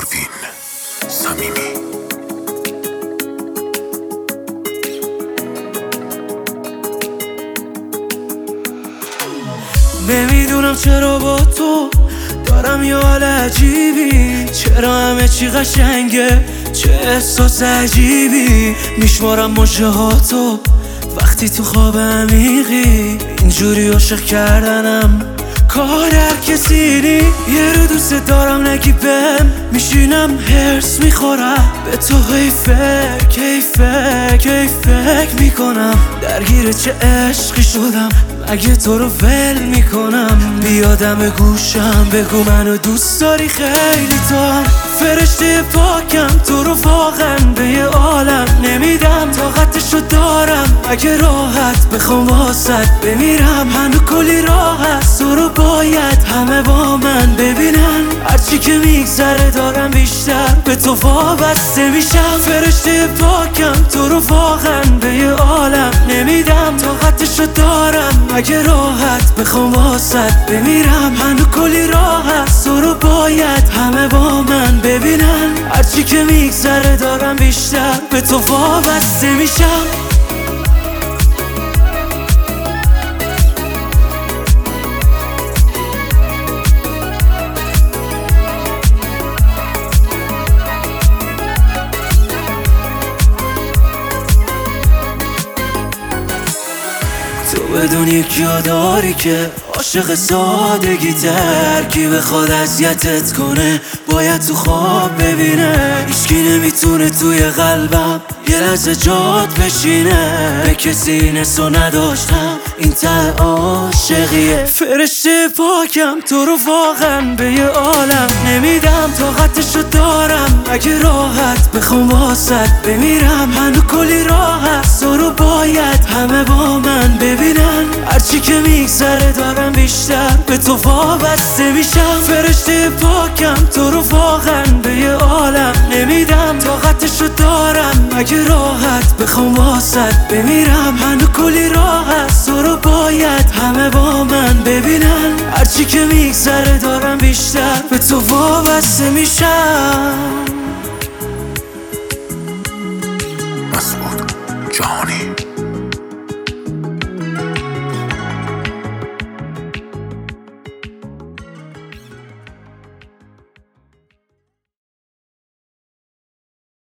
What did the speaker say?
پروین صمیمی. نمیدونم چرا با تو دارم یه حال عجیبی، چرا همه چی قشنگه، چه احساس عجیبی. میشمارم مژه هاتو وقتی تو خواب عمیقی، اینجوری عاشق کردنم کار هر کسی نی. یه رو دوست دارم نگی بهم، میشینم هرس میخورم به تو، هی فکر میکنم درگیر چه عشقی شدم، مگه تو رو ول میکنم. بیادم گوشم بگو منو دوست داری خیلی، تو هم فرشته پاکم، تو رو واقعا به یه عالم نمیدم، طاقتشو دارم اگه راحت بخوام واسط بمیرم. هنو کلی راه هست، تو رو باید همه با من ببینن، هرچی که میگذره دارم بیشتر به تو وابسته میشم. فرشته پاکم، تو رو واقعا به یه عالم نمیدم، طاقتشو دارم اگه راحت بخوام واسط بمیرم. هنو کلی راه هست، تو رو باید همه با من ببینن، هرچی که میگذره دارم بیشتر به تو وابسته میشم. تو بدون یکی داری که عاشق سادگی تر، کی بخواد اذیتت کنه باید تو خواب ببینه. هیچکی نمیتونه توی قلبم یه لحظه جات بشینه، به کسی نسو نداشتم این ته عاشقیه. فرشته پاکم، تو رو واقعا به یه عالم نمیدم، طاقتشو دارم اگه راحت بخوام واسط بمیرم. هنو کلی راه هست، تو رو باید همه با من ببینن، هرچی که میگذره دارم بیشتر به تو وابسته میشم. فرشته پاکم، تو رو واقعا به یه عالم نمیدم، طاقتشو دارم اگه راحت بخوام واسط بمیرم. هنو کلی راه هست، تو رو باید همه با من ببینن، هرچی که میگذره دارم بیشتر به تو وابسته میشم.